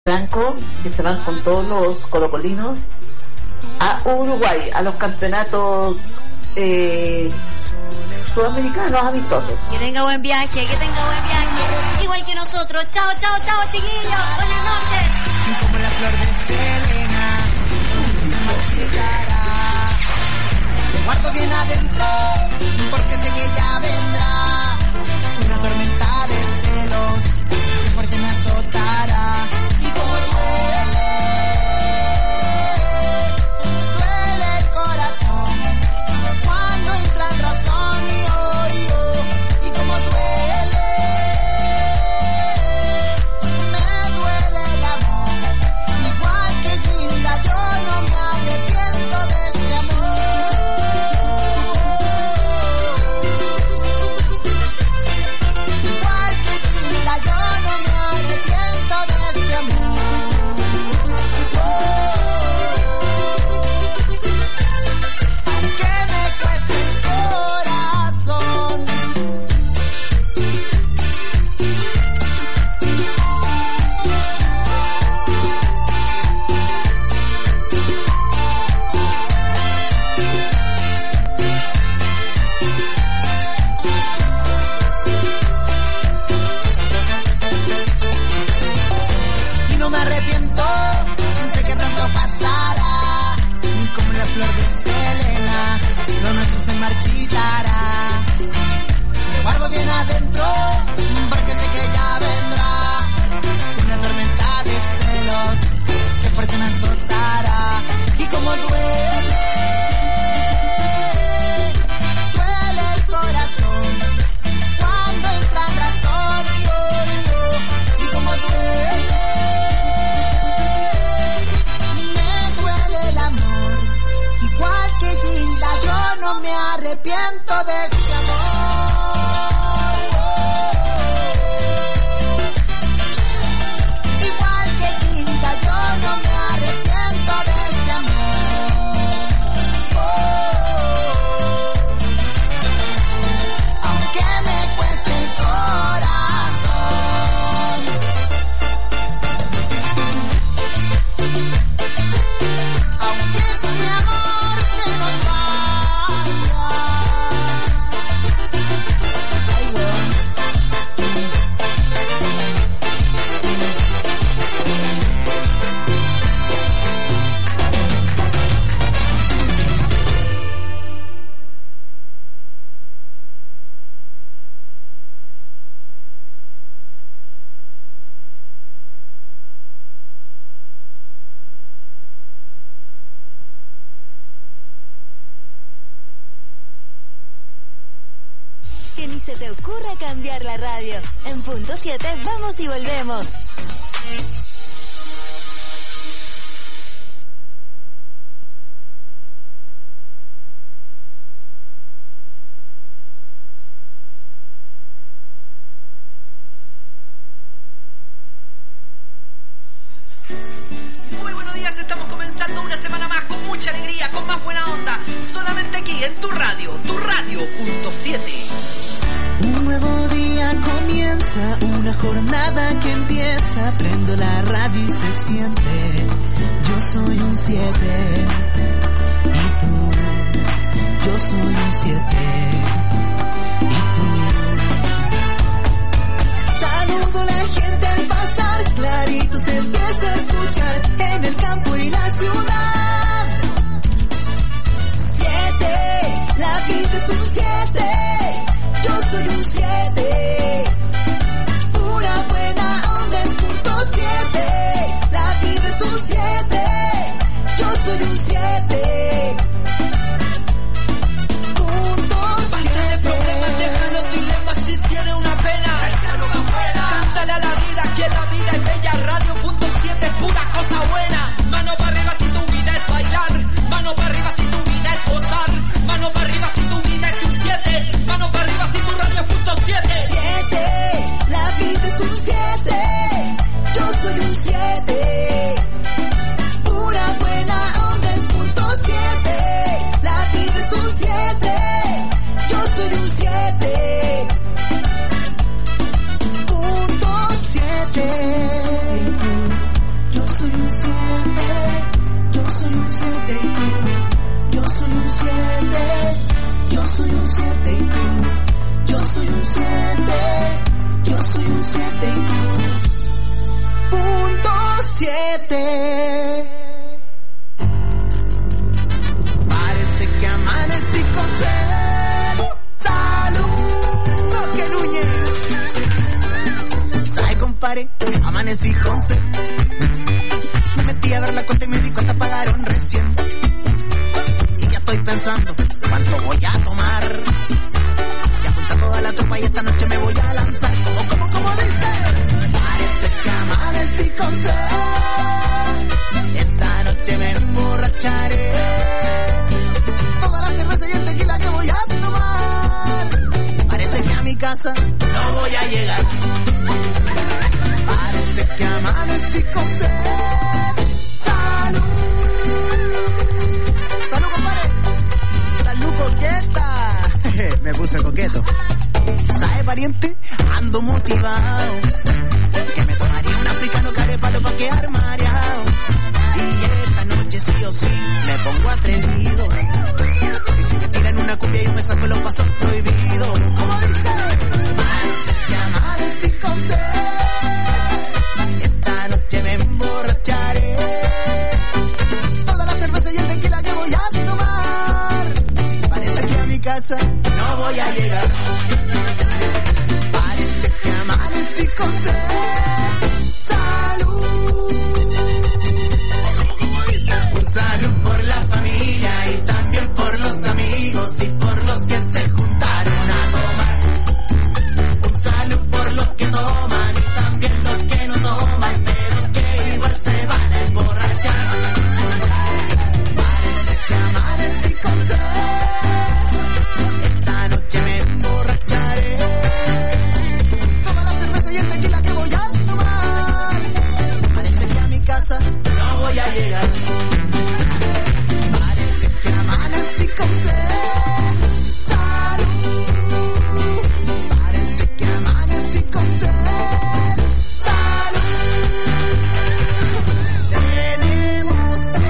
Franco, que se van con todos los colocolinos a Uruguay, a los campeonatos sudamericanos amistosos. Que tenga buen viaje, igual que nosotros. Chao, chiquillos, buenas noches. Como la flor de Selena, se marchitará. Lo guardo bien adentro, porque sé que ya vendrá una tormenta de celos, que fuerte me azotará. Y como duele el corazón cuando entra en razón y odio. Y como duele, me duele el amor. Igual que Gilda, yo no me arrepiento de este amor. Igual que Gilda, yo no me arrepiento de este amor. Aunque me cueste el corazón. Y no me arrepiento, sé que pronto pasará. Como la flor de Selena, lo nuestro se marchitará. Lo guardo bien adentro, porque sé que ya vendrá una tormenta de celos, que fuerte me azotará. Y como duele el corazón cuando entra en razón y odio. Y como duele, me duele el amor. Igual que Gilda, yo no me arrepiento de este amor. Igual que Gilda, yo no me arrepiento de este amor. Aunque me cueste el corazón. Aunque este amor se nos vaya. Ay, weón. Que ni se te ocurra cambiar la radio. En punto 7 vamos y volvemos. Muy buenos días, estamos comenzando una semana más con mucha alegría, con más buena onda, solamente aquí en tu radio, punto 7. Un nuevo día comienza, una jornada que empieza. Prendo la radio y se siente. Yo soy un 7. Y tú, yo soy un 7. Y tú. Saludo a la gente al pasar, clarito se empieza a escuchar en el campo y la ciudad. 7, la vida es un 7. Yo soy un 7, pura buena onda es punto 7. La vida es un 7, yo soy un 7. Punto 7. Basta de problemas, deja los dilemas, si tiene una pena, échalo para afuera. Cántale a la vida, que la vida es bella, radio punto 7 es pura cosa buena. Mano para arriba si tu vida es bailar, mano para arriba si tu vida es gozar, mano para arriba si tu vida es un 7, mano para arriba si tu radio es punto 7. 7, la vida es un 7, yo soy un 7. Pura buena onda es punto 7. La vida es un 7, yo soy un 7. Punto 7. soy un 7, yo soy un 7 y tú. Yo soy un 7, yo soy un 7 y tú. Yo soy un 7, yo soy un 7 y tú. Punto 7. Parece que amanecí con sed. ¡Salud! ¡Roque Núñez! ¿Sabe, compadre? Amanecí con sed. Me metí a ver la cuenta y me di cuenta pagaron recién. Y ya estoy pensando cuánto voy a tomar. Ya junta toda la tropa y esta noche me voy a lanzar. ¿Cómo dice? Parece que amanecí con sed. Esta noche me emborracharé. Toda la cerveza y el tequila que voy a tomar. Parece que a mi casa no voy a llegar. Parece que amanecí con sed. Salud. Salud, compadre. Salud, coqueta. Me puse coqueto. ¿Sabe, pariente? Ando motivado. Que me tomaría un africano carepalo pa' quedar mareado. Y esta noche sí o sí me pongo atrevido. Y si me tiran una cumbia yo me saco los pasos prohibidos. ¿Cómo dice? Parece que amanecí con sed. Esta noche me emborracharé. Toda la cerveza y el tequila que voy a tomar. Parece que a mi casa no voy a llegar. Parece que amanecí con sed. Salud. Un salud por la familia y también por los amigos y por los que se juntaron a tomar. Un salud por los que toman y también los que no toman, pero que igual se van a emborrachar. Parece que amanecí con sed. Esta noche me emborracharé. Toda la cerveza y el tequila que voy a tomar. Parece que a mi casa no voy a llegar. Parece que amanecí con sed. Salud. Parece que amanecí con sed. Salud. Tenemos sed.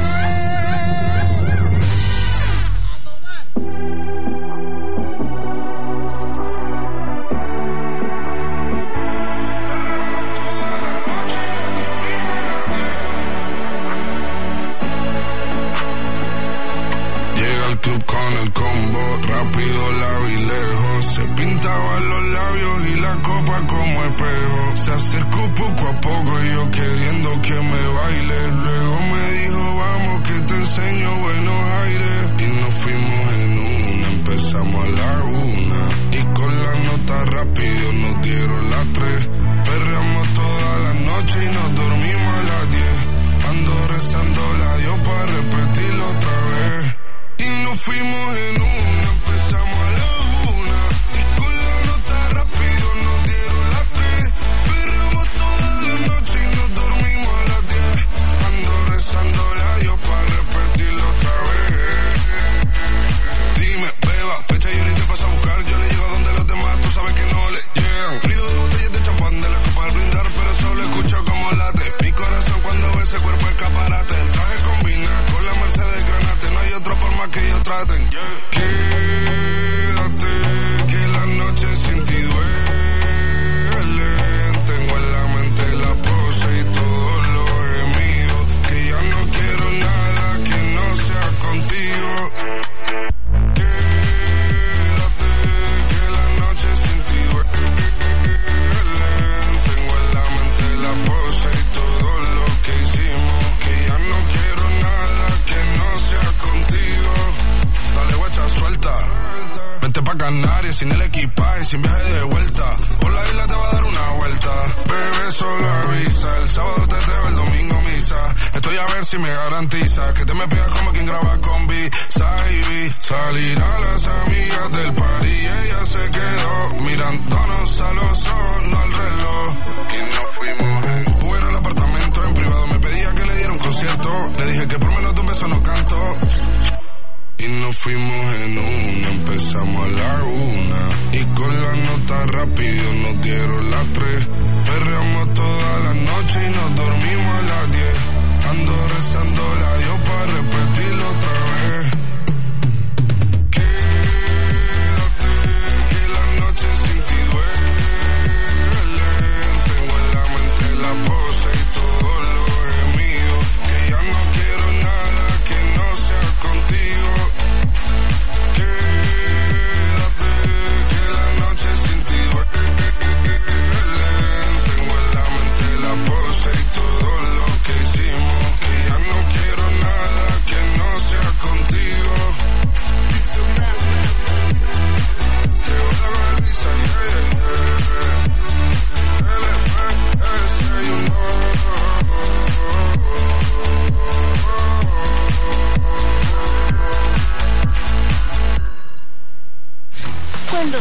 Llega al club con el combo, rápido, largo y lejos. Se pintaba los labios y la copa como espejo. Se acercó poco a poco y yo queriendo que me baile. Luego me dijo, vamos que te enseño buenos aires. Y nos fuimos en una, empezamos a la 1. Y con la nota rápido nos dieron las 3. Perreamos toda la noche y nos dormimos a las 10. Ando rezando la Dios para repetirlo otra vez. Y nos fuimos en una, empezamos a la 1. Y con la nota rápido nos dieron las 3. Perreamos toda la noche y nos dormimos a las 10. Ando rezando la Dios para repetirlo otra vez. Dime, beba, fecha y ahorita pasa a buscar. Yo le llego donde los demás, tú sabes que no le llegan. Río de botellas de champán, de las copas al brindar, pero solo escucho como late. Mi corazón cuando ve ese cuerpo escaparate. El traje combina con la Mercedes Granate. No hay otro por más que ellos traten. Quédate, que la noche sin ti duele. Tengo en la mente la pose y todos los gemidos. Que ya no quiero nada que no sea contigo. Quédate, que la noche sin ti duele. Tengo en la mente la pose y todo lo que hicimos. Que ya no quiero nada que no sea contigo. Dale, guacha, suelta. Vente pa' Canarias sin el equipaje, sin viaje de vuelta. Por la isla te va a dar una vuelta. Bebé, solo avisa. El sábado te veo, el domingo misa. Estoy a ver si me garantiza que te me pegas como quien graba con B-Side. Salir a las amigas del party y ella se quedó mirándonos a los ojos, no al reloj. Y nos fuimos en Uber al apartamento en privado. Me pedía que le diera un concierto. Le dije que por menos de un beso no canto. Y nos fuimos en una, empezamos a la 1. Y con la nota rápido nos dieron las 3. Perreamos toda la noche y nos dormimos a las 10.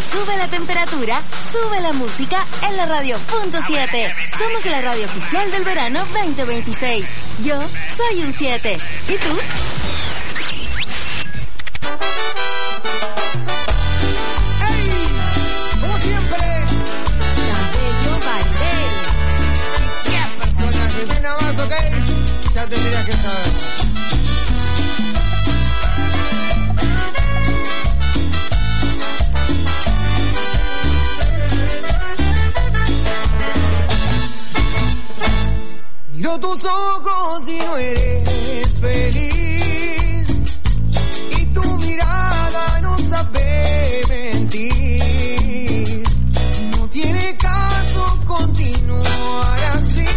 sube la temperatura, sube la música en la radio.7. Somos la radio oficial del verano 2026. Yo soy un 7. ¿Y tú? ¡Ey! Como siempre, Cabello Valdés. ¿qué personaje? Nada más, ¿ok? Ya tendrías que saber. Miro tus ojos y no eres feliz, y tu mirada no sabe mentir. No tiene caso continuar así.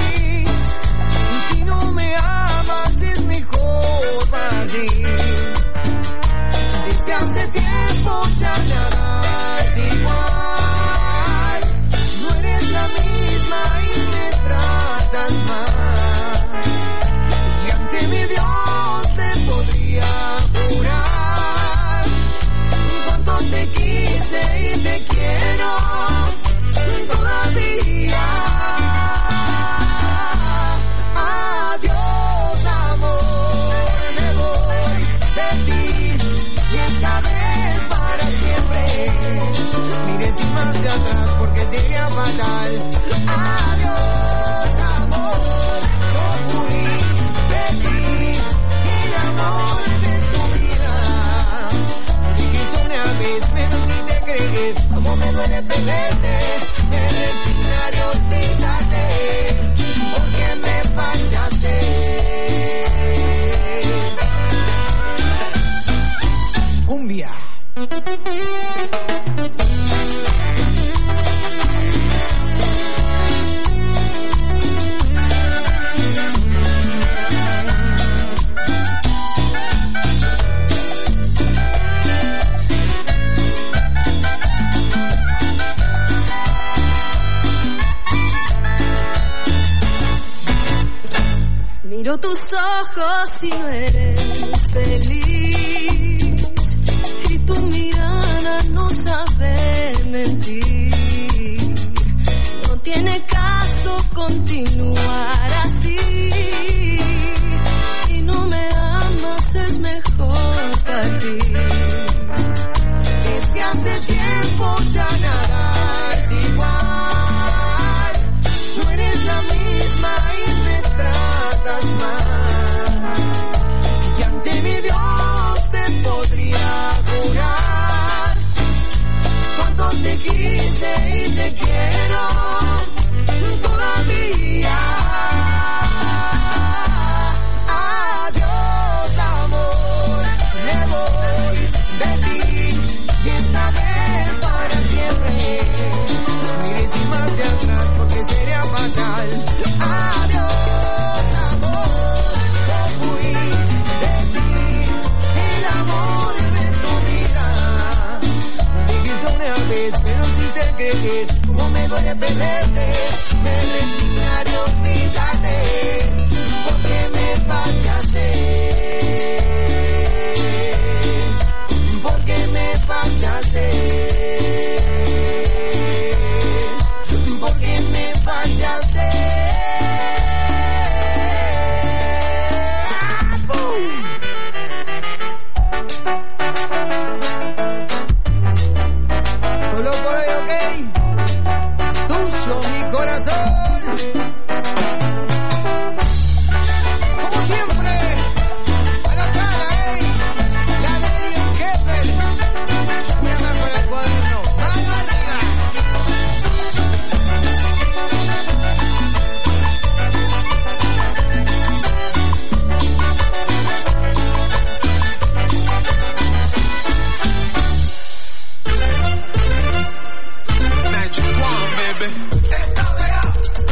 Si no me amas es mejor partir. Desde hace tiempo ya nada es igual. No eres la misma y me tratas mal. Y ante mi Dios te podría jurar cuánto te quise y te quiero todavía. Adiós, amor, me voy de ti y esta vez para siempre. Mire sin marcha atrás porque sería fatal. Adiós, amor, yo fui de ti y el amor de tu vida. Te dije una vez, pero ni te creí. Como me duele perderte, me resignaré a olvidarte porque me fallaste. Cumbia. Miro tus ojos y no eres feliz, y tu mirada no sabe mentir. No tiene caso continuar así. Si no me amas es mejor partir. Desde hace tiempo ya nada es igual. No eres la misma y me tratas mal. Y ante mi Dios te podría jurar cuánto te quise y te quiero todavía. Adiós, amor, me voy de ti y esta vez para siempre. Mire sin marcha atrás porque sería fatal. Adiós, amor, yo fui de ti, el amor de tu vida. Me dijiste una vez, pero si te creí, como me duele perderte, me resignaré a olvidarte porque me fallaste. Porque me fallaste. Porque me fallaste. ¡Bum! Solo por hoy, ok. Tuyo mi corazón. Como siempre, a la cara, la de Elion Kepler. Una mano en el cuaderno, mano arriba. Magic One, baby. Está pegado,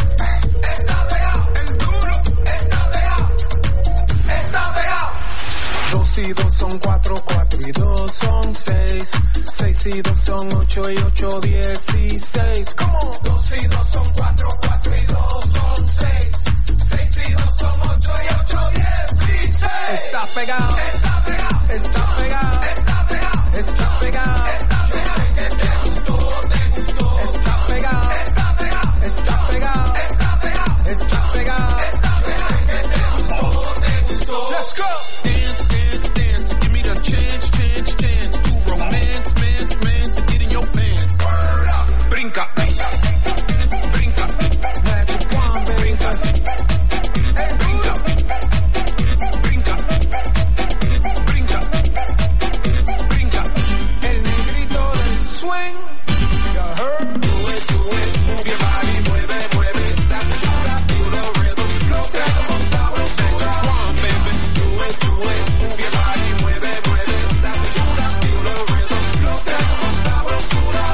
el duro, está pegado. 2 y 2 son 4, 4 y 2 son 6. 6 y 2 son 8 y 8, 16. ¿Cómo? 2 y 2 son 4, 4 y 2 son 6. 6 y 2 son 8 y 8, 16. Está pegado, está pegado, está pegado, está pegado, está pegado. Yo sé que te go. Dance, dance, dance. Give me the chance, chance, chance to romance, mance, mance, and get in your pants. Word up. Brinca, brinca, brinca. Magic wand, brinca. Brinca, brinca, brinca, brinca. El negrito del swing. You heard? Do it, move your body, mueve, mueve. That's the shot, feel the rhythm, flow, trae con sabrosura. Baby, do it, move your body, mueve, mueve. That's the shot, feel the rhythm, flow, trae con sabrosura.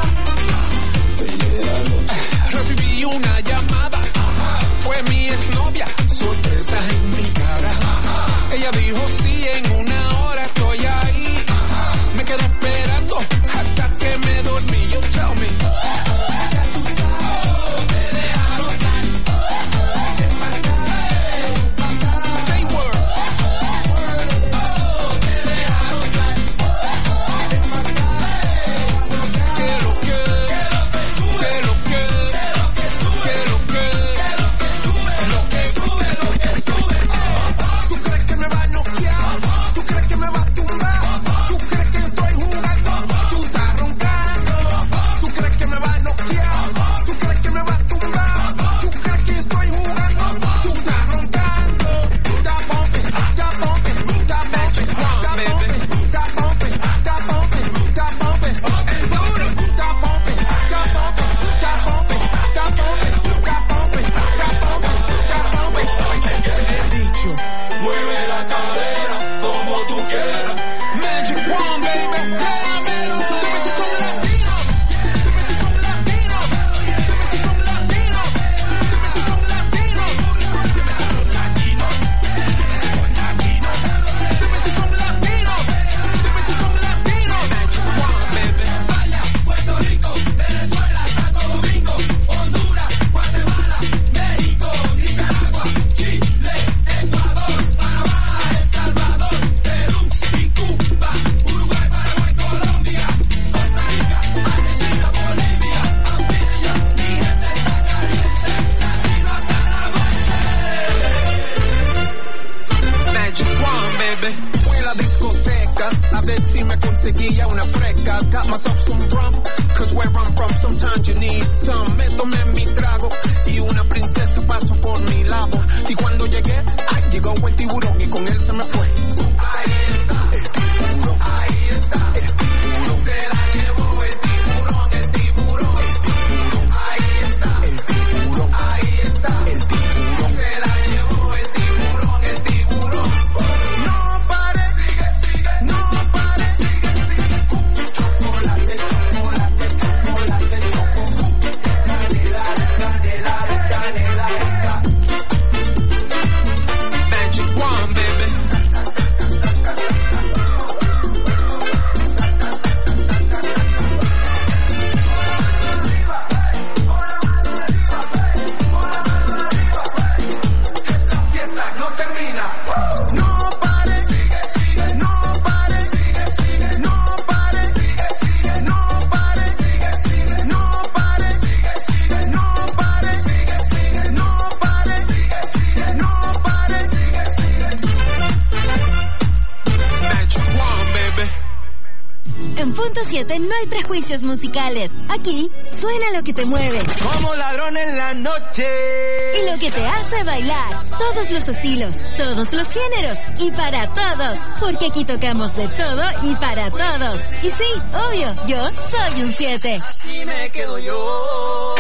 Recibí una llamada, fue mi exnovia, sorpresa en mi cara. Ella dijo sí, en una hora estoy ahí. Me quedé esperando hasta que me dormí. You tell me. Say word. Que lo que, que lo que, que lo que, lo que sube. ¿Tú crees que me va a noquear? ¿Tú crees que me va a tumbar? ¿Tú crees que estoy jugando? Tú estás roncando. ¿Tú crees que me va a noquear? ¿Tú crees que me va a tumbar? ¿Tú crees que estoy jugando? Tú estás roncando. Stop bumping, stop bumping, stop bumping, stop bumping, stop bumping, stop bumping, stop bumping. Es duro. Stop bumping, stop bumping, stop bumping, stop bumping, stop bumping, stop bumping, stop bumping. He dicho, mueve la cadera como tú quieras. Magic wand, baby. Dime si son latinos. Dime si son latinos. Dime si son latinos. Dime si son latinos. Dime si son latinos. Dime si son latinos. Dime si son latinos. Dime si son latinos. Magic wand, baby. España, Puerto Rico, Venezuela, Santo Domingo, Honduras, Guatemala, México, Nicaragua, Chile, Ecuador, Panamá, El Salvador, Perú y Cuba, Uruguay, Paraguay, Colombia, Costa Rica, Argentina, Bolivia, Antillas, mi gente está caliente, latino hasta la muerte. Magic wand, baby. Fui a la discoteca a ver si me conseguía una fresca. Got myself some rum, cause where I'm from sometimes you need some. Me tomé mi trago y una princesa pasó por mi lado. Y cuando llegué, ay, llegó el tiburón y con él se me fue. Ahí está, el tiburón. Ahí está, el tiburón. Se la llevó el tiburón, el tiburón. El tiburón. Ahí está, el tiburón. Ahí está, el tiburón. Se la llevó el tiburón, el tiburón. No pare, sigue, sigue. No pare, sigue, sigue. Chocolate, chocolate, chocolate, chocolate. Canela, canela, canela, canela. Magic wand, baby. Esta fiesta no termina. No pare, sigue, sigue. No pare, sigue, sigue. No pare, sigue, sigue. No pare, sigue, sigue. No pare, sigue, sigue. No pare, sigue, sigue. No pare, sigue, sigue. No pare, sigue, sigue. Magic wand, baby. En punto 7 no hay prejuicios musicales. Aquí suena lo que te mueve Como ladrón en la noche. y lo que te hace bailar. Todos los estilos, todos los géneros y para todos. Porque aquí tocamos de todo y para todos. Y sí, obvio, yo soy un 7. Y me quedo yo.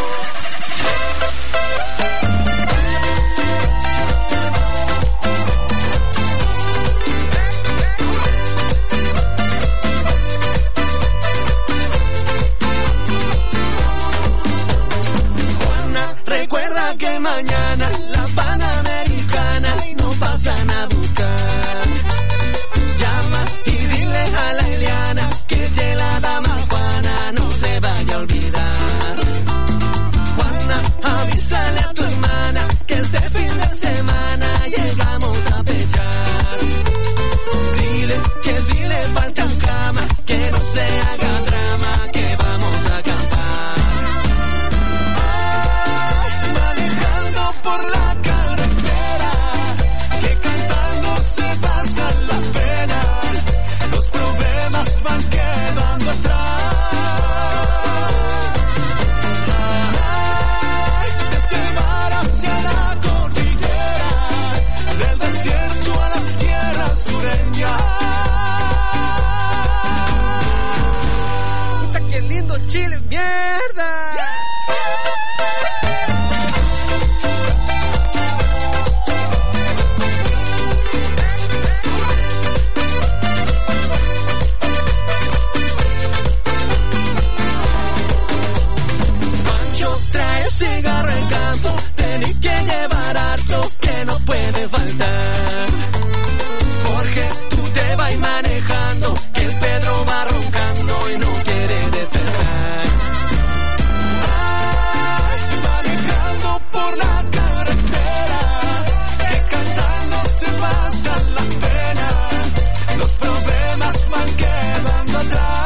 Juana, recuerda que mañana la Panamericana no pasan a buscar. Llama y dile a la Eliana que la dama Juana no se vaya a olvidar. chile mierda. Trae cigarro en canto, tenés que llevar harto que no puede faltar. Jorge, tú te vas manejando, que el Pedro va roncando y no quiere despertar. Ay, manejando por la carretera, que cantando se pasan las penas, los problemas van quedando atrás.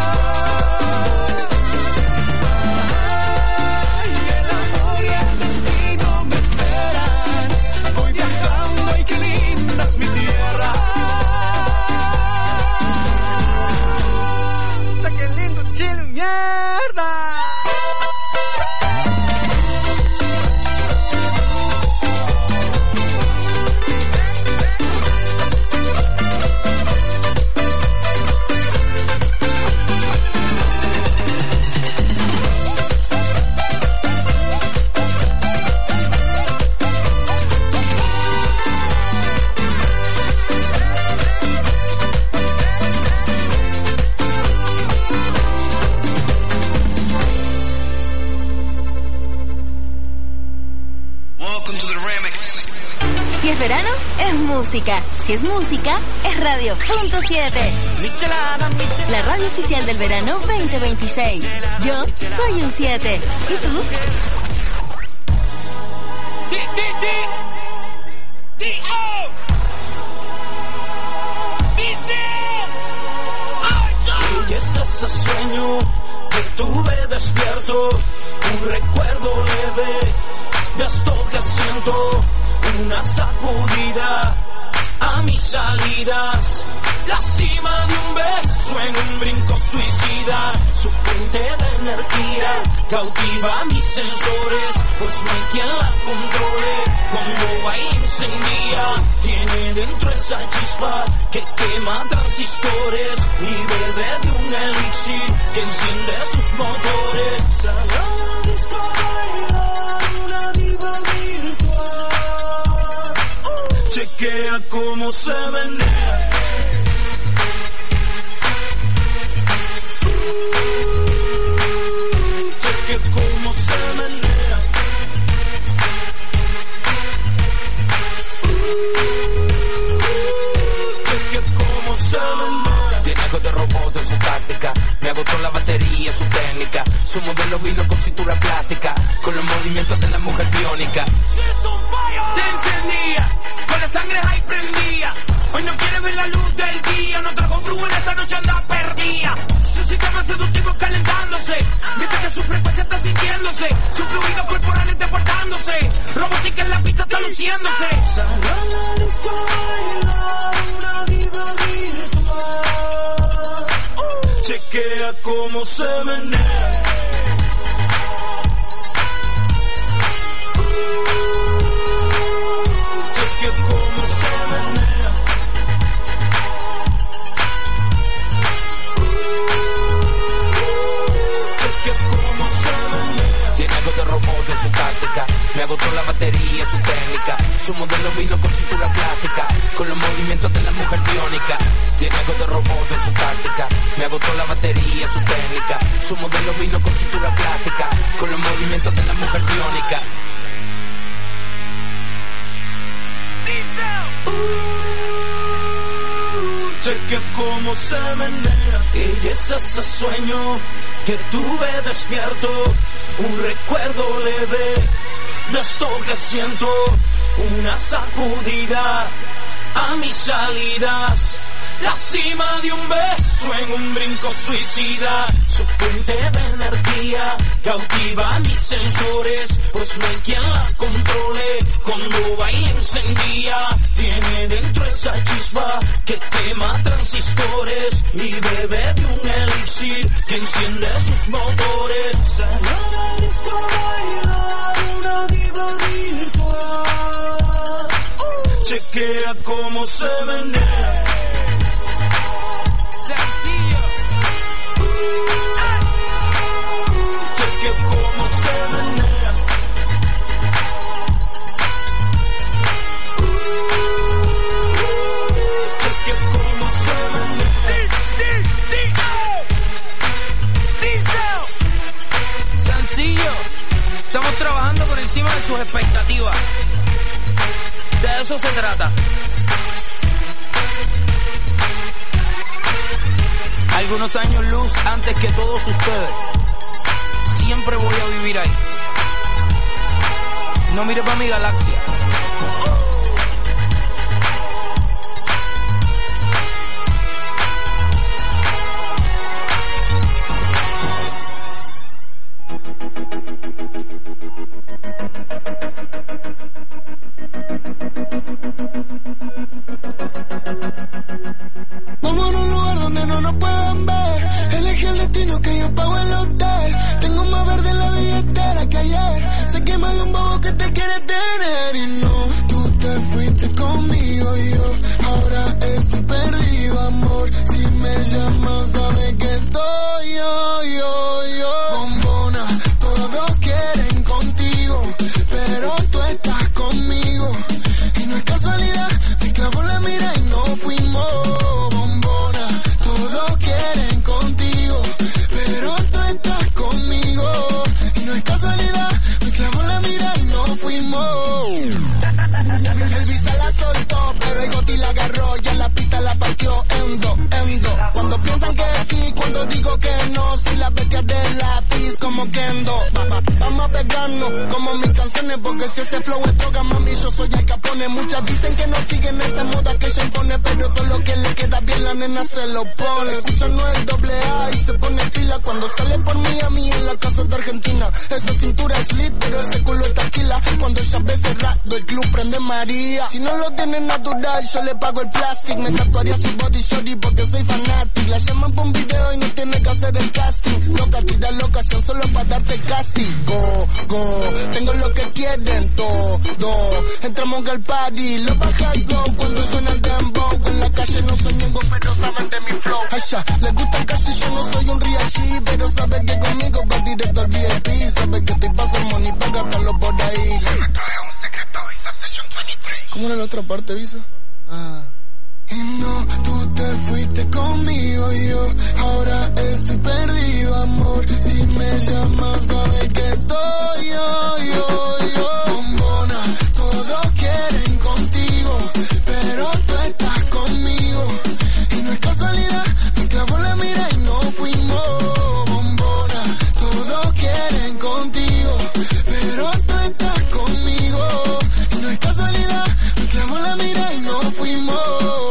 Música. Si es música, es Radio Punto 7. La radio oficial del verano 2026. Yo soy un 7. ¿Y tú? Y es ese sueño que tuve despierto, un recuerdo leve de esto que siento, una sacudida a mis salidas, la cima de un beso en un brinco suicida, su fuente de energía cautiva mis sensores, pues no hay quien la controle, cuando baila incendia, tiene dentro esa chispa que quema transistores y bebe de un elixir que enciende sus motores. Salada disco baila una diva virtual. Chequea cómo se menea. Chequea cómo se menea. Chequea cómo se menea. Tiene algo de robot en su táctica, me agotó la batería, su técnica, su modelo vino con cintura plástica, con los movimientos de la mujer biónica. Te encendía, con la sangre ahí prendía. Hoy no quiere ver la luz del día, no trajo en esta noche anda perdida. Su sistema seductivo calentándose, mientras que su frecuencia está sintiéndose, su fluido corporal está portándose, robótica en la pista está luciéndose. Salada disco baila una diva virtual. Chequea cómo se menea. Cómo se menea. Cómo se menea. Tiene algo de robot en su táctica, me agotó la batería, su técnica, su modelo vino con cintura plástica, con los movimientos de la mujer biónica. Tiene algo de robot en su táctica, me agotó la batería, su técnica, su modelo vino con cintura plástica, con los movimientos de la mujer biónica. Chequea cómo se menea. Y es ese sueño que tuve despierto, un recuerdo leve de esto que siento, una sacudida a mis salidas, la cima de un beso en un brinco suicida, su fuente de energía cautiva mis sensores, pues no hay quien la controle, cuando baila encendía, tiene dentro esa chispa que quema transistores y bebe de un elixir que enciende sus motores. Salada disco baila una diva virtual. Chequea cómo se menea. se trata. Algunos años luz antes que todos ustedes. Siempre voy a vivir ahí. No mire pa' mi galaxia. Vamos a un lugar donde no nos puedan ver. Elegí el destino que yo pago el hotel. Tengo más verde en la billetera que ayer. Sé que más de un bobo que te quiere tener. Y no, tú te fuiste conmigo y yo ahora estoy perdido, amor. Si me llamas sabes que estoy yo. Bombona, todos quieren contigo, pero tú estás conmigo. Y no es casualidad, me clavó la mira y no fuimos. Todos quieren contigo, pero tú estás conmigo. Y no es casualidad, me clavó la mira y no fuimos. El visa la soltó, pero el goti la agarró. Ya la pista la partió endo. Cuando piensan que sí, cuando digo que no. Soy la bestia de lápiz como Kendo. Vamos a pegarnos como mis canciones, porque si ese flow es droga, mami, yo soy el Capone. Muchas dicen que no siguen esa moda que ella impone, pero todo lo que le queda bien la nena se lo pone. Escucha no es doble A y se pone pila cuando sale por Miami en la casa de Argentina. Esa cintura es lit, pero ese culo es taquila. Cuando ella ve cerrado el club prende María. Si no lo tiene natural, yo le pago el plástico. Me tatuaría su body shorty porque soy fanático. La llaman por un video y no tiene que hacer el casting. Loca, tira la ocasión solo para darte castigo. Tengo lo que quieren todo. Entramos al party, lo bajas low cuando suena el dembow. En la calle no soy ñengo, pero saben de mi flow. Ay, ya, les gusta el cash y yo no soy un real G, pero saben que conmigo va directo al VIP. Saben que estoy pasando money para gastarlo por ahí. Le trae un secreto Visa Session 23. ¿Cómo era la otra parte, Visa? Y no, tú te fuiste conmigo y yo ahora estoy perdido, amor. Si me llamas sabes que estoy yo. Bombona, todos quieren contigo, pero tú estás conmigo. Y no es casualidad, me clavó la mira y no fuimos. Bombona, todos quieren contigo, pero tú estás conmigo. Y no es casualidad, me clavó la mira y no fuimos.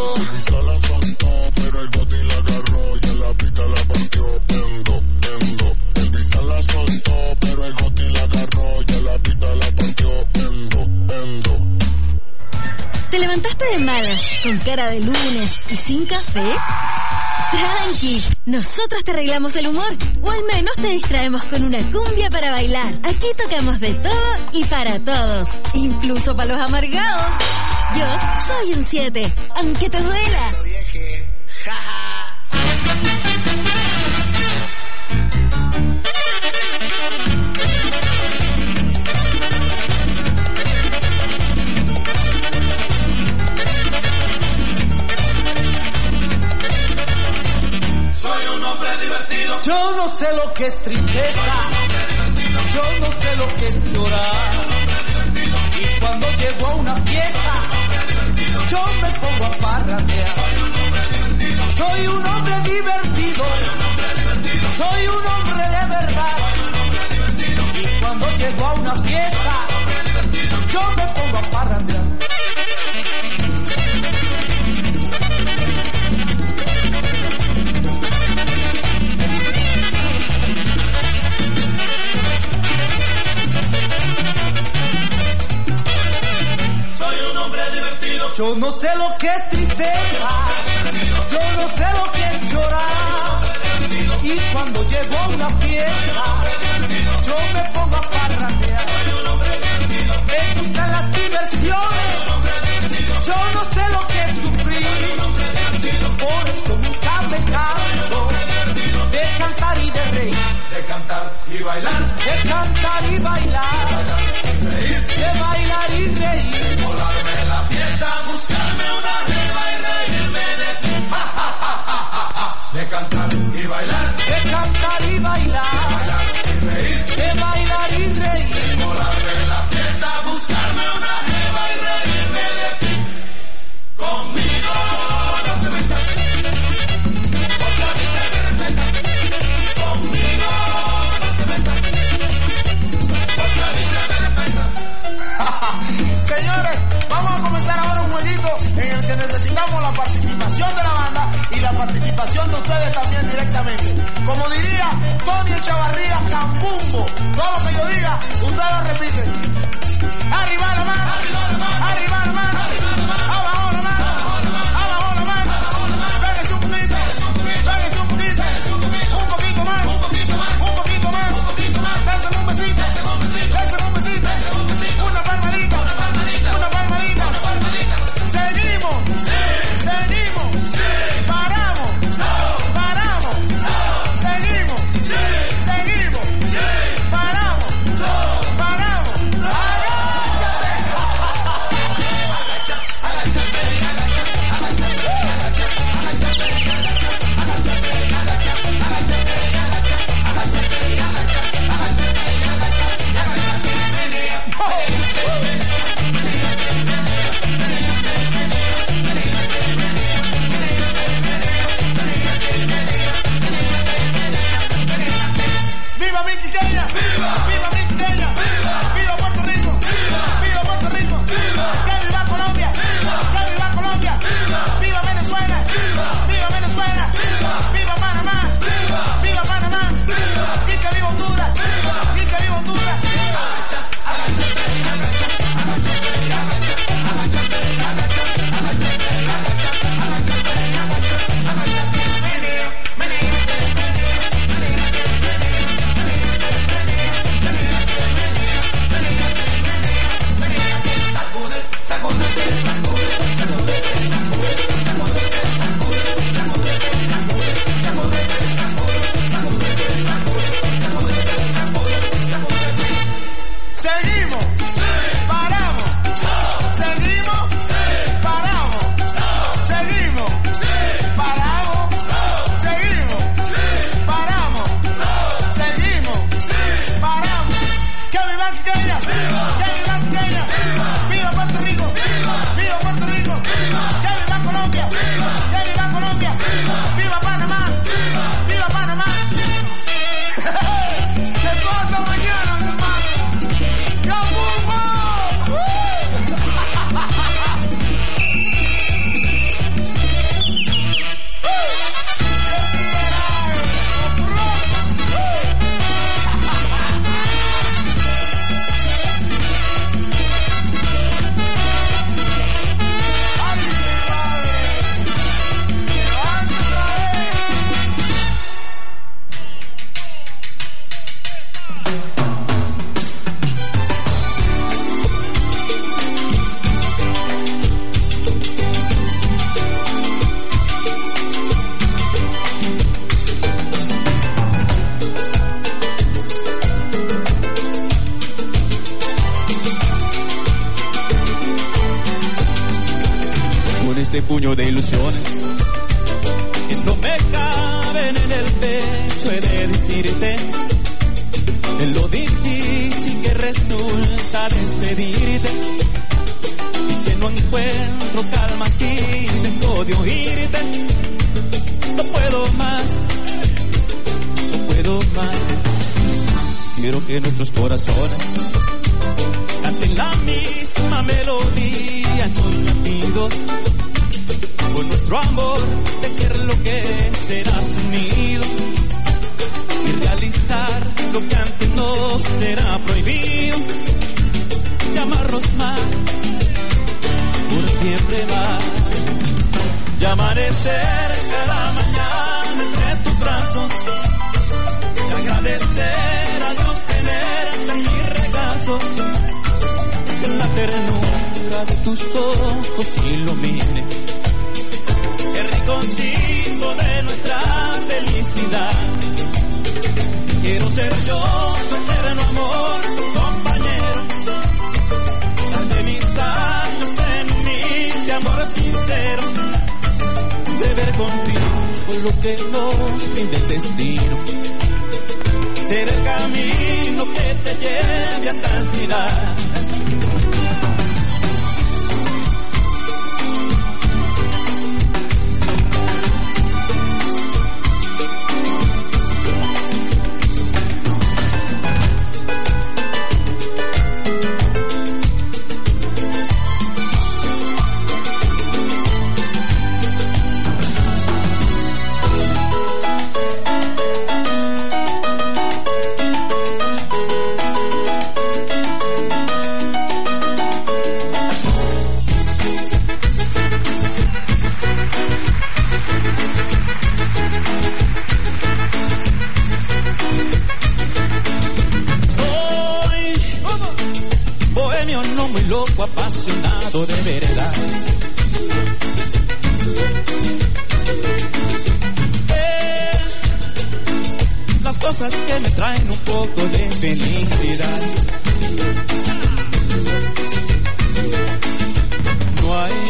¿Te levantaste de malas, con cara de lunes y sin café? Tranqui, nosotros te arreglamos el humor, o al menos te distraemos con una cumbia para bailar. Aquí tocamos de todo y para todos, incluso para los amargados. Yo soy un 7, aunque te duela. Yo no sé lo que es tristeza, yo no sé lo que es llorar. Y cuando llego a una fiesta, yo me pongo a parrandear. Soy un hombre divertido, soy un hombre de verdad. Y cuando llego a una fiesta, yo me pongo a parrandear. Yo no sé lo que es tristeza, yo no sé lo que es llorar. Y cuando llego a una fiesta, yo me pongo a parrandear. Me gustan las diversiones, yo no sé lo que es sufrir. Por esto nunca me canso de cantar y de reír. De cantar y bailar, de cantar y bailar, de bailar y reír. Volarme la fiesta, buscarme una jeva y reírme de ti. Ja, ja, ja, ja, ja, ja. De cantar y bailar, de cantar y bailar, y reír, de bailar y reír. Volarme la fiesta, buscarme una jeva y reírme de ti. necesitamos la participación de la banda y la participación de ustedes también directamente. Como diría Tony Echavarría, Cambumbo, todo lo que yo diga, ustedes lo repiten. Arriba la mano, arriba la mano, abajo la mano, abajo la mano, pégase un poquito, pégase un poquito, un poquito más, un poquito más, desen un besito, desen un besito, una palmadita, una palmadita, seguimos, seguimos, paramos, paramos, seguimos, seguimos, paramos, paramos, ¡viva mi Quiqueya! ¡Viva mi Quiqueya! ¡Viva Puerto Rico! ¡Viva Puerto Rico! ¡Que viva Colombia! ¡Que viva Colombia! ¡Viva Venezuela! ¡Viva Venezuela! ¡Viva Panamá! ¡Viva Panamá! ¡Y que viva Honduras! ¡Y que viva Honduras! Seguimos, paramos, seguimos, paramos, seguimos, paramos, seguimos, paramos, seguimos, paramos. ¡Que viva Quiqueya! ¡Que viva Quiqueya! ¡Viva Puerto Rico! ¡Viva Puerto Rico! ¡Que viva Colombia! ¡Que viva Colombia! ¡Viva Panamá! ¡Viva Panamá! De toda esta mañana, mi hermano. ¡Cambumbo! Con este puño de ilusiones que no me caben en el pecho, he de decirte de lo difícil que resulta despedirte, y que no encuentro calma si dejo de oírte. No puedo más, no puedo más. Quiero que nuestros corazones canten la misma melodía en sus latidos. Con nuestro amor tejer lo que será unido y realizar lo que antes no será prohibido, y amarnos más, por siempre más, y amanecer cada mañana entre tus brazos, y agradecer a Dios tenerte en mi regazo, que la ternura de tus ojos ilumine el rinconcito de nuestra felicidad. Quiero ser yo tu eterno amor, tu compañero, darte mis años en humilde amor sincero, beber contigo lo que nos brinde el destino, ser el camino que te lleve hasta el final. loco apasionado de verdad. Las cosas que me traen un poco de felicidad. No hay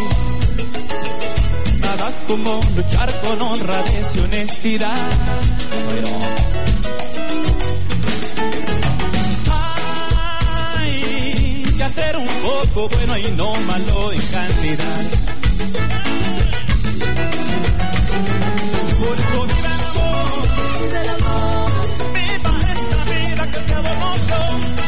nada como luchar con honradez y honestidad. Pero hay que hacer un poco bueno y no malo en cantidad. Por eso viva el amor, viva esta vida que te adorno yo.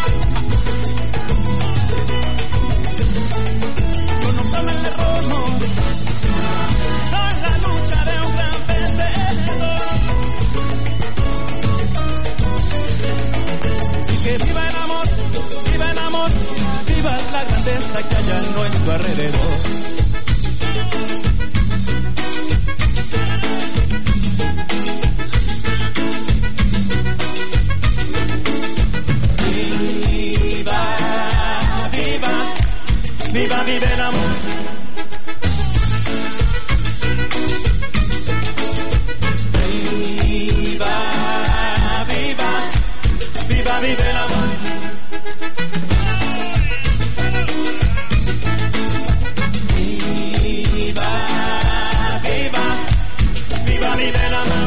Conócame el error, no es la lucha de un gran vencedor. Y que viva el amor, viva la grandeza que hay a nuestro alrededor. Viva, vive el amor. Viva, viva, viva, vive el amor. Viva, viva, viva, vive el amor.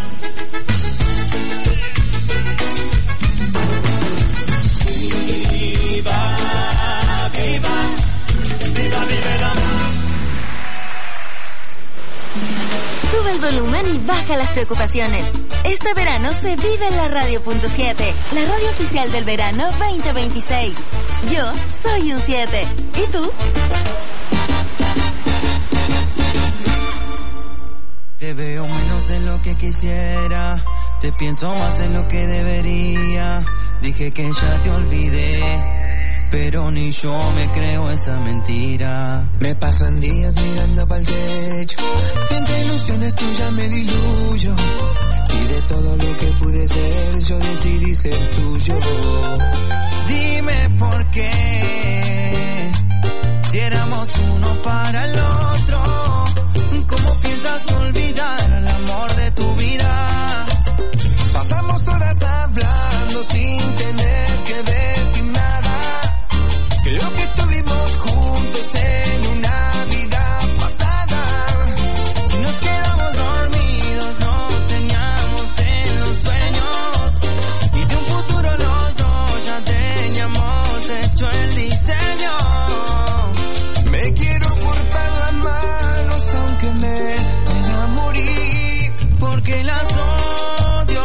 Sube el volumen y baja las preocupaciones. Este verano se vive en la Radio.7, la radio oficial del verano 2026. Yo soy un 7. ¿Y tú? Te veo menos de lo que quisiera, te pienso más de lo que debería. Dije que ya te olvidé, pero ni yo me creo esa mentira. Me pasan días mirando pa'l techo, entre ilusiones tuyas me diluyo, y de todo lo que pude ser yo decidí ser tuyo. Dime por qué, si éramos uno para el otro, ¿cómo piensas olvidar al amor de tu vida? Pasamos horas hablando sin tener que decir nada. Creo que estuvimos juntos en una vida pasada. Si nos quedamos dormidos, nos teníamos en los sueños, y de un futuro los dos ya teníamos hecho el diseño. Me quiero cortar las manos aunque me pueda morir, porque las odio.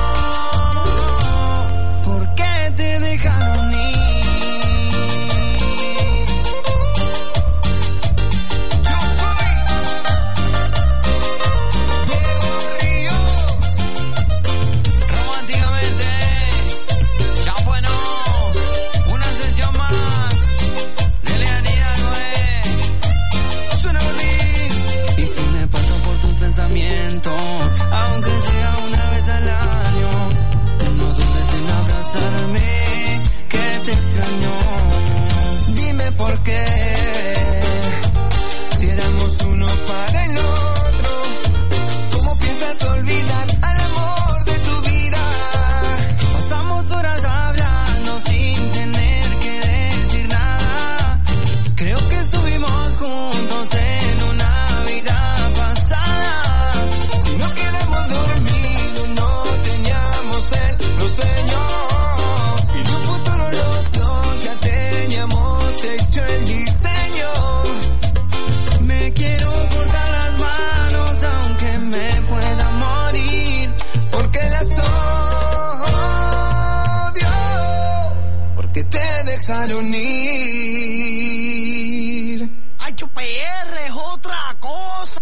¿Por qué te dejaron ir? Aunque sea una vez al año, no dudes en abrazarme, que te extraño. dime por qué, si éramos uno para el otro, ¿cómo piensas olvidar al amor de tu vida? Pasamos horas hablando sin tener que decir nada. Creo que estuvimos juntos en una vida pasada. Dormido, no teníamos los sueños, y de un futuro los dos ya teníamos hecho el diseño. Me quiero cortar las manos aunque me pueda morir, porque las odio, porque te dejaron ir. Ay, PR es otra cosa.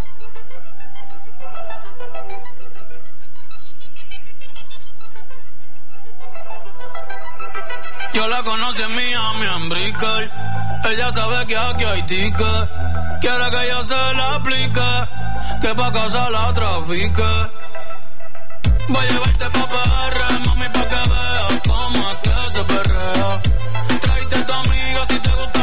Yo la conocí en Miami, en Brickell. Ella sabe que aquí hay ticket. Quiere que yo se la aplique, que pa' casa la trafique. Voy a llevarte pa' PR, mami, pa' que veas cómo es que se perrea. Tráete a tu amiga si te gusta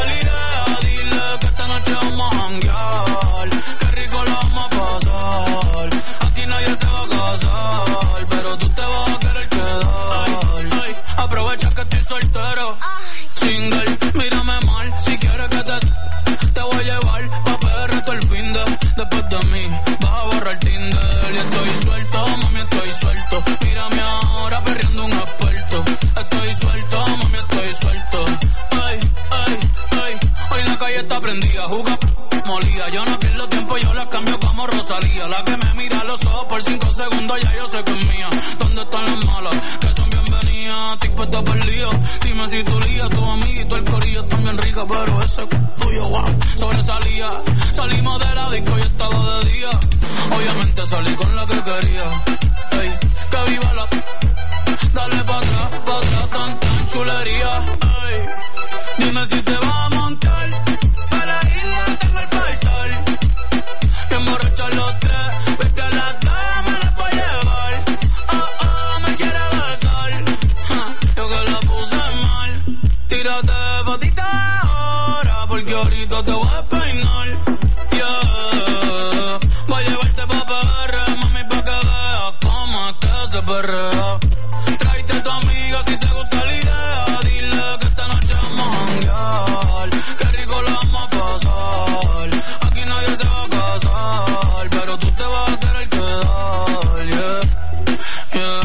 janguear. Qué rico la vamos a pasar. Aquí nadie se va a casar, pero tú te vas a querer quedar. Aprovecha que estoy soltero, single, mírame mal. Si quieres que te voy a llevar pa' PR todo el fin de. Después de mí vas a borrar Tinder. Y estoy suelto, mami, estoy suelto. Mírame ahora perreando un experto. Estoy suelto, mami, estoy suelto. Hoy la calle está prendida, juga molida. Yo no pierdo tiempo, yo la cambio como Rosalía. La que me mira a los ojos por 5 segundos, ya yo sé que es mía. ¿Dónde están las malas? Que son bienvenidas. Estoy puesto por el lío. Dime si tu lía, tu amiguito, el corillo están bien ricas, pero ese tuyo, wow, sobresalía. Salimos de la disco y estaba de día. Obviamente salí con la que quería. Ey, que viva la... Dale pa' atrás, tan chulería. Ey, dime si te vas a montar. Para ir tengo el portal. Y emborrachar los tres. Vete a la cama, la puedo llevar. Me quiere besar. Yo que la puse mal. Tírate patita ahora, porque ahorita te voy a peinar. Yeah. Voy a llevarte pa' PR, mami, pa' que veas cómo es que se perrea. Tráete a tu amiga si te gusta la idea. Dile que esta noche vamos a janguear. Qué rico la vamos a pasar. Aquí nadie se va a casar, pero tú te vas a querer quedar. Yeah,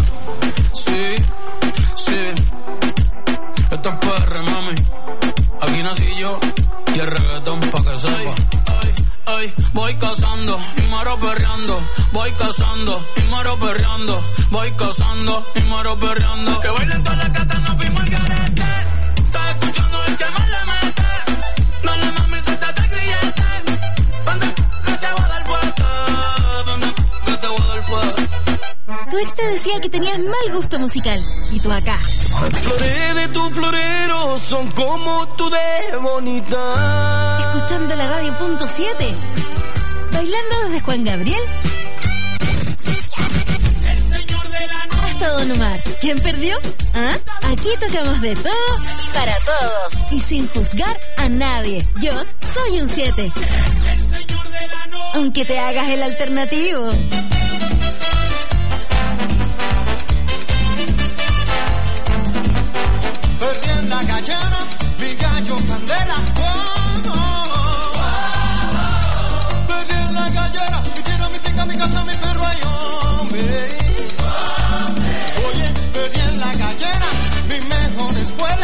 sí. Esto es PR, mami. Aquí nací yo y el reggaetón pa' que sepa. Voy cazando y muero perreando. Voy cazando y muero perreando. Voy cazando y muero perreando. Que bailen todas las gatas, no fuimos al garete. Estás escuchando el que más le mete. No le mames, suéltate el grillete. Vente, que te voy a dar fuerte. Vente, que te voy a dar fuerte. Tu ex te decía que tenías mal gusto musical. Y tú acá. Las flores de tu florero son como tú de bonita. Escuchando la radio punto 7. Bailando desde Juan Gabriel hasta Don Omar. ¿Quién perdió? ¿Ah? Aquí tocamos de todo y para todos. Y sin juzgar a nadie. Yo soy un 7. Aunque te hagas el alternativo. Perdí en la gallera, mi gallo candela. Perdí en la gallera, mi tierra, mi finca, mi casa, mi perro, ay, hombre. Oye, perdí en la gallera, mi mejor escuela.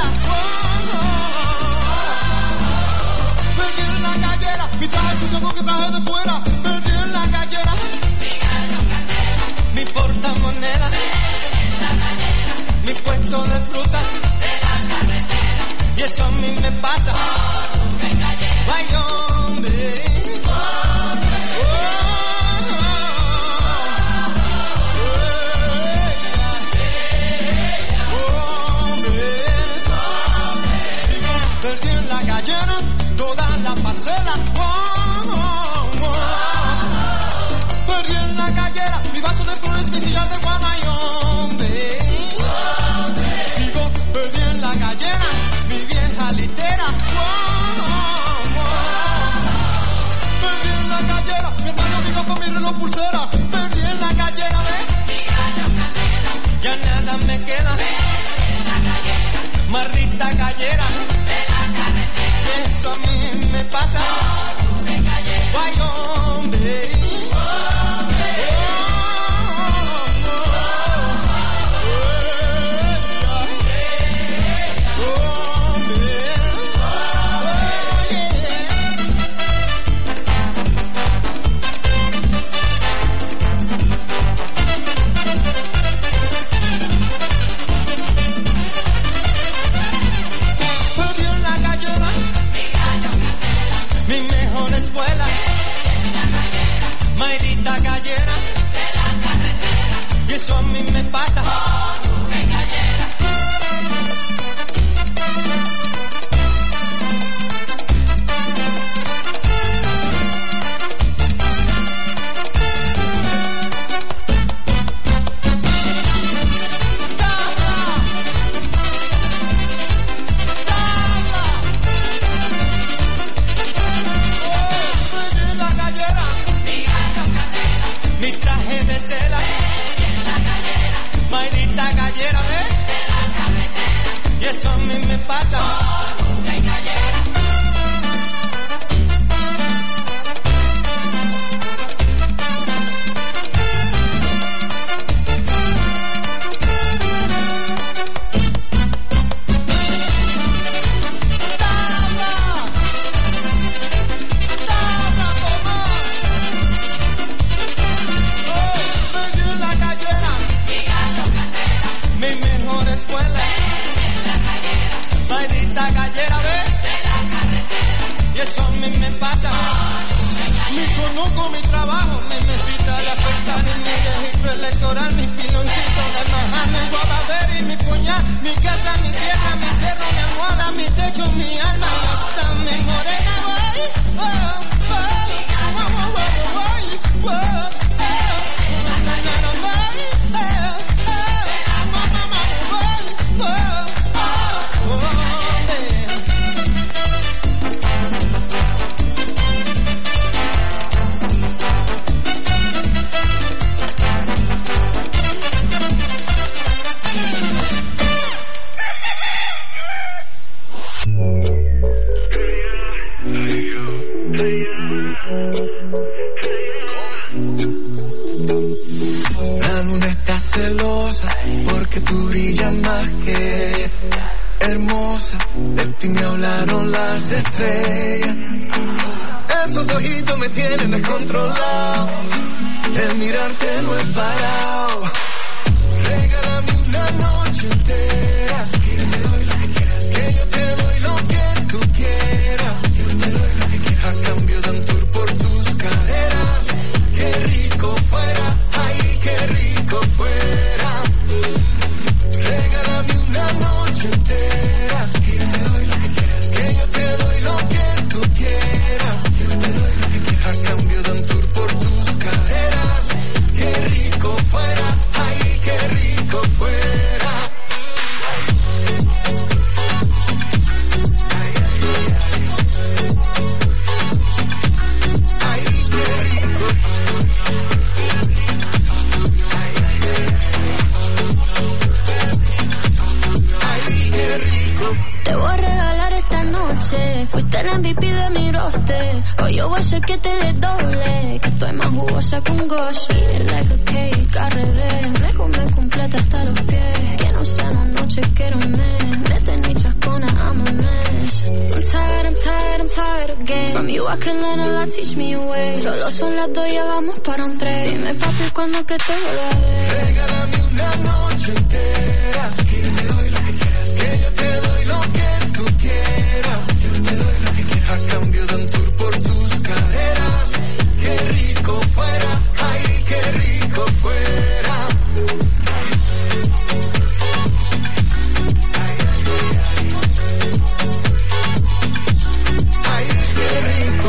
Perdí en la gallera, mi traje, mi saco que traje de fuera. Perdí en la gallera, mi gallo candela, mi portamoneda, mi puesto de fruta. Y eso a mí me pasa. Ay, hombre. Sigo perdí en la gallera toda la parcela. Perdí en la gallera mi vaso de flores, mi silla de guama. Ay, hombre. Sigo perdí en la gallera mi vieja litera. Perdí en la gallera mi hermano, mi gafa, mi reloj, pulsera. Perdí en la gallera, ya nada me queda. Marrita gallera, eso a mí me pasa. Ay, hombre. Mi mejor escuela. busco mi trabajo, mi mesita, la pestaña, mi registro electoral, mi piloncito de majar, mi guabadera y mi puñal, mi casa, mi tierra, mi cerro, mi almohada, mi techo, mi alma y hasta mi morena. La luna está celosa porque tú brillas más que hermosa. De ti me hablaron las estrellas. Esos ojitos me tienen descontrolado. El mirarte no es parado. Regálame una noche entera. Que yo te doy lo que quieras. Que yo te doy lo que tú quieras. Yo te doy lo que quieras. A cambio de un tour por tus caderas. Qué rico fuera. Ay, qué rico fuera. Regálame una noche entera. Que yo te doy lo que quieras. Que yo te doy lo que tú quieras. Yo te doy lo que quieras. A cambio de un tour por tus caderas. Qué rico fuera. Ay, qué rico fuera. Ay, qué rico. Ay, qué rico. Te voy a regalar esta noche. Fuiste el MVP de mi roster. Hoy yo voy a hacer que te dé doble. Que estoy más jugosa que un gosh. Eat it like a cake, al revés. Me come completa hasta los pies. Que no sea una noche, quiero un mes. Mete ni chascona, I'm a mess. I'm tired, I'm tired, I'm tired again. From you I can learn a lot, teach me a way. Solo son las 2, ya vamos para un 3. Dime papi, cuando que te vuelva a ver. Regálame una noche entera. Que yo te doy lo que quieras. Que yo te doy lo que tú quieras. Yo te doy lo que quieras. A cambio de un tour por tus caderas. Qué rico fuera. Ay, qué rico fuera. Ay, qué rico.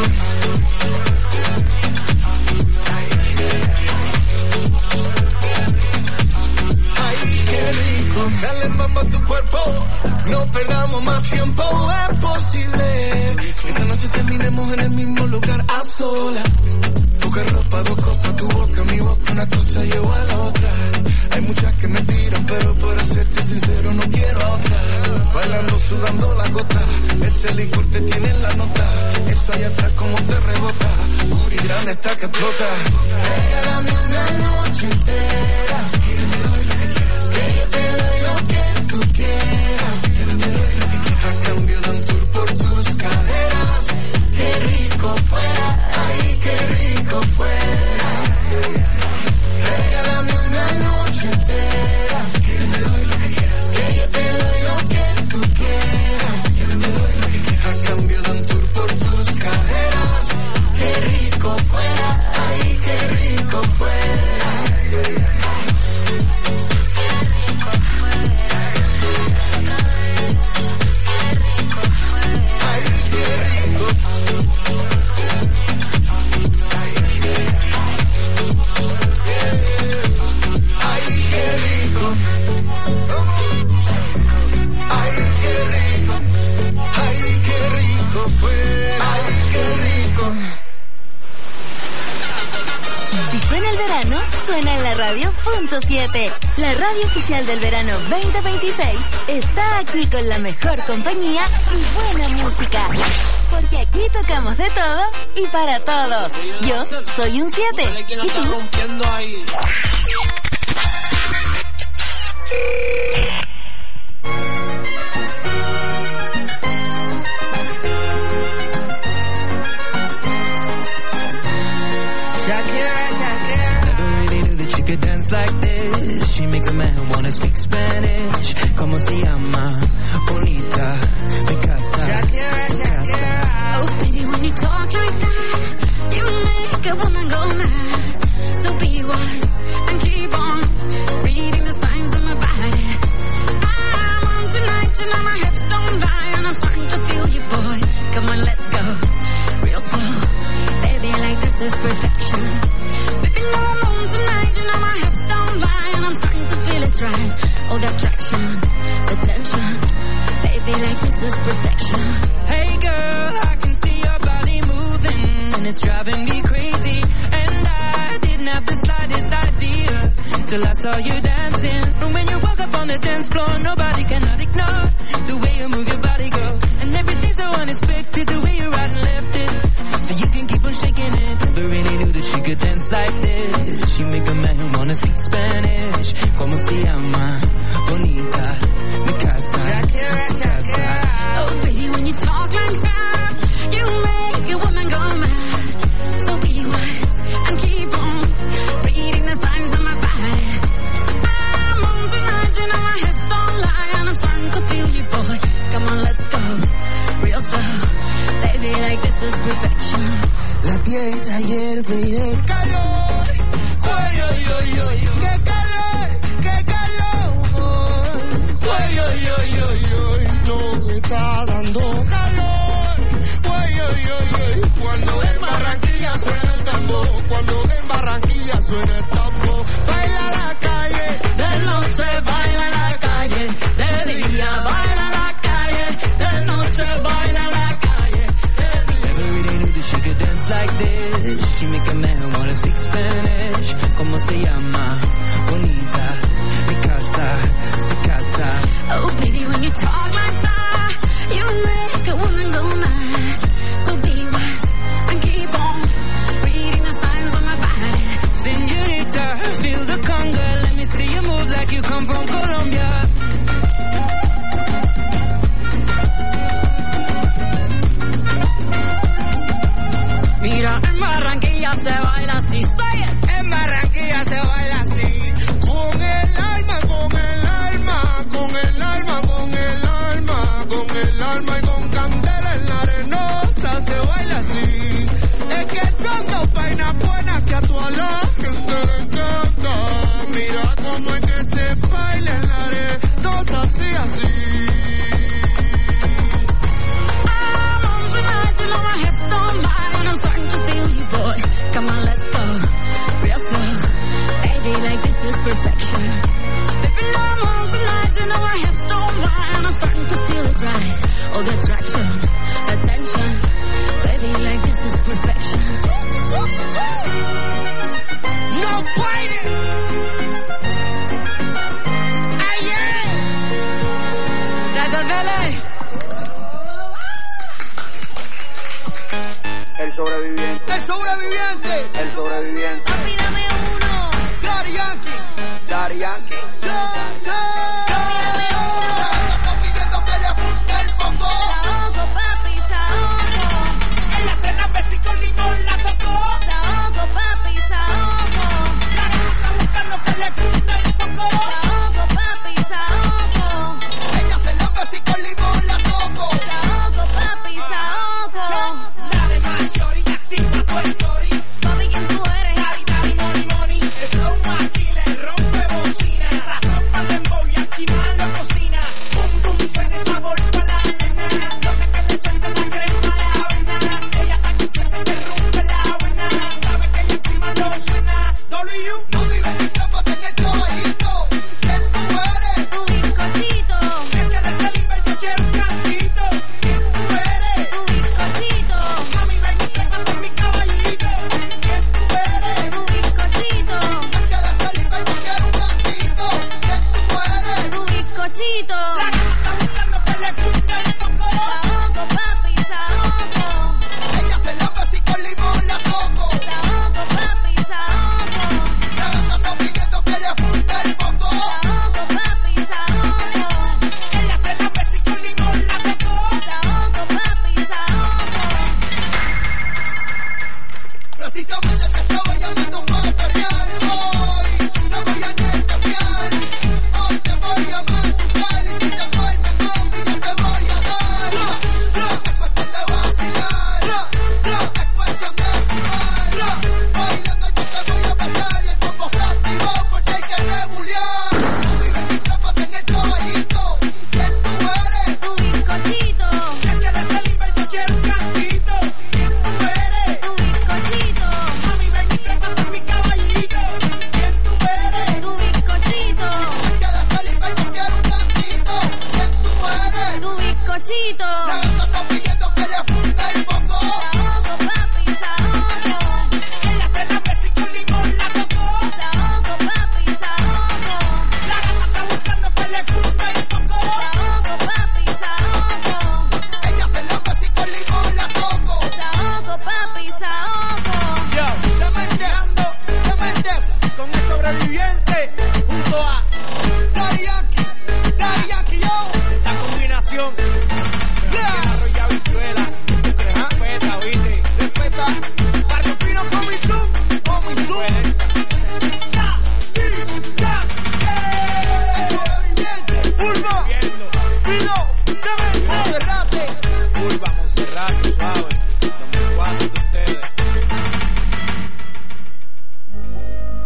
Ay, qué rico. Dale mambo a tu cuerpo. No perdamos más tiempo. Es posible que esta noche terminemos en el mismo lugar a solas. Poca ropa, 2 copas, tu boca, mi boca, una cosa lleva a la otra. Hay muchas que me tiran, pero por hacerte sincero no quiero a otra. Bailando, sudando la gota, ese licor te tiene en la nota. Eso allá atrás como te rebota, Uri grande está que explota. Regálame una noche entera. Que yo te doy lo que quieras. Que yo te doy lo que tú quieras. Yo te doy lo que quieras. A cambio de un tour por tus caderas. Qué rico fuera. Ay, qué rico fuera. Regálame una noche entera. Que yo te doy lo que quieras. Que yo te doy lo que tú quieras. Yo te doy lo que quieras. A cambio de un tour por tus caderas. Qué rico fuera. Ay, qué rico fuera. Ay, qué rico. Ay, qué rico. Ay, qué rico. Ay, qué rico fue. Ay, qué rico. Si suena el verano, suena en la radio .7. La radio oficial del verano 2026 está aquí con la mejor compañía y buena música. Porque aquí tocamos de todo y para todos. Yo soy un 7. ¿Y tú? Shakira, Shakira. Never really knew that she could dance like this. She makes a man wanna speak Spanish. Como se llama? Bonita. Mi casa. Shakira, Shakira. Oh, baby, when you talk like that, you make a woman this is perfection. Baby, no, I'm on tonight. You know my hips don't lie, and I'm starting to feel it's right. All the attraction, the tension. Baby, like this is perfection. Hey girl, I can see your body moving, and it's driving me crazy. And I didn't have the slightest idea till I saw you dancing. And when you walk up on the dance floor, nobody cannot ignore the way you move your body, girl. And everything's so unexpected, the way you right and left it. So you can keep on shaking it. Never really knew that she could dance like this. She make a man wanna speak Spanish. Como se llama? Bonita, mi casa, su casa. Oh, baby, when you talk like that, you make a woman go mad. So be wise and keep on reading the signs of my body. I'm on tonight, you know my hips don't lie, and I'm starting to feel you, boy. Come on, let's go, real slow. Baby, like this is perfection. La tierra hierve y de calor. Ay, ay, ay, ay, qué calor, qué calor. Ay, ay, ay, ay, ay, no está dando calor. Ay, ay, ay, ay, cuando en Barranquilla suena el tambor, cuando en Barranquilla suena el tambor. Baila la calle, de noche baila la calle, de día baila la calle, de noche baila la calle. Never really knew that she could dance like this. She make a man wanna speak Spanish. Como se llama? Bonita, mi casa, su casa. Oh, baby, when you talk like that, you make a woman go mad. So be wise and keep on reading the signs on my body. Señorita, feel the conga. Let me see you move like you come from Colombia. Mira, en Barranquilla se baila así, say it. En Barranquilla se baila así, con el alma, con el alma, con el alma, con el alma, con el alma y con candela en la arenosa se baila así. Es que son dos vainas buenas que a toda la gente le encanta. Mira cómo es que se baila en la arenosa así, así. I'm on tonight, you know my hips don't lie, and I'm starting to feel you, boy. Come on, let's go, real slow. Baby, like this is perfection. Baby, no, I'm on tonight, you know my hips don't lie, and I'm starting to feel it right. All the attraction, attention. Baby, like this is perfection. No fighting. Ayer. Gracias, Bele. El sobreviviente. El sobreviviente. El sobreviviente. Papi, dame uno. Daddy Yankee. Daddy Yankee. Están pidiendo que le apunte el poco. Saoco, papi, saoco. Ella se la besí con limón, la tocó. Saoco, papi, saoco. La gata está buscando que le funda el foco. Saoco, papi, saoco. Ella se la besí con limón, la toco. Saoco, papi, saoco. Dale más, shorty, activa tu story. Papi, ¿quién tú eres? Dale, dale, money, money. El flow aquí le rompe bocina. Esa sopa de emboy, aquí malo cocina. Bum, bum, suena el sabor pa' la nena. Loca que le suelta la crema a la avena. Ella está consciente que rompe la avena. Sabe que ella encima lo suena. W. No vives ni trápate en el caballito. ¿Quién tú eres? Tu bizcochito. Vete de Felipe, yo quiero un cantito. ¿Quién tú eres? Tu bizcochito. Mami, ven y trépate en mi caballito. ¿Quién tú eres? Tu bizcochito. Que de Felipe yo quiero un cantito. ¿Quién tú eres? Tu bizcochito. La gata está buscando que le funda el foco. Saoco, papi, saoco. Ella se la besí con limón, la toco. Saoco, papi, saoco. La gata está pidiendo que le apunte el poco. Saoco, papi, saoco. Ella se la besí con limón, la tocó. Saoco, papi, saoco. Precisamente te estaba llamando para pelear hoy. No voy a negociar. Hoy te voy a machucar y si te vuelves conmigo te voy a dar. Es cuestión de vacilar. Es cuestión de jugar. Bailando yo te voy a besar y el combo está activado por si hay que rebuliar. No vives ni trápate en el caballito. ¿Quién tú eres? Tu bizcochito. Vete de Felipe, yo quiero un cantito. ¿Quién tú eres? Tu bizcochito.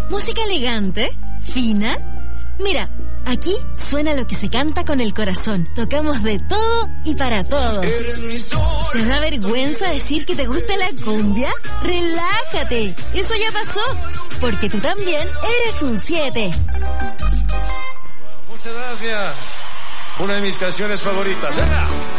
¿Música elegante? ¿Fina? Mira, aquí suena lo que se canta con el corazón. Tocamos de todo y para todos. ¿Te da vergüenza decir que te gusta la cumbia? ¡Relájate! Eso ya pasó, porque tú también eres un 7. Muchas gracias. Una de mis canciones favoritas. ¡Venga!